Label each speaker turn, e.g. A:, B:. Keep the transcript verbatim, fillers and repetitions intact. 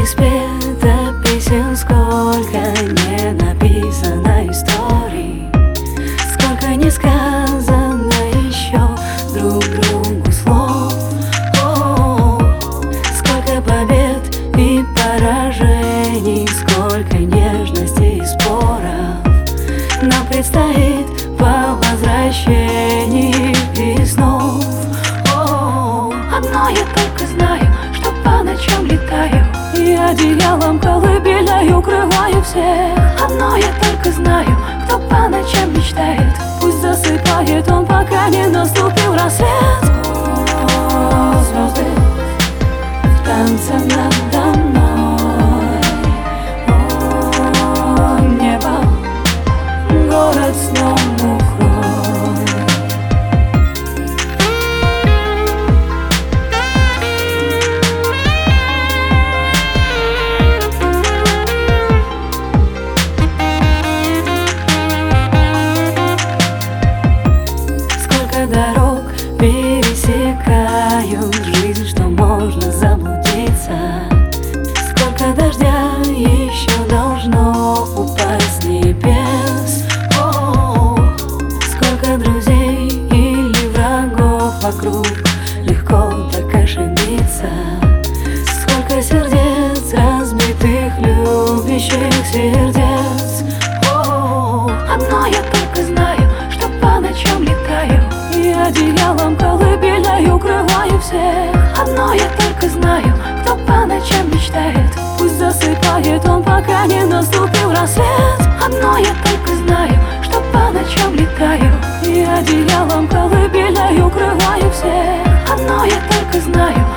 A: не спето песен, сколько не написано историй, сколько не сказано еще друг другу слов. О, сколько побед и поражений, сколько нежности и споров нам предстоит по возвращении и снов. О, одно я только знаю, что по ночам летаю и одеялом колыбеляй укрываю всех. Одно я только знаю, кто по ночам мечтает, пусть засыпает он, пока не наступил рассвет. О, звезды в танце надо мной. О, небо, город сном укрой. Сколько дорог пересекают жизнь, что можно заблудиться, сколько дождя еще должно упасть с небес. О, сколько друзей или врагов вокруг, легко так ошибиться. Сколько сердец разбитых, любящих сердец. О, одно я только знаю, что по ночам летаю и одеялом колыбеляй укрываю всех. Одно я только знаю, кто по ночам мечтает, пусть засыпает он, пока не наступил рассвет. Одно я только знаю, что по ночам летаю и одеялом колыбеляй укрываю всех. Одно я только знаю,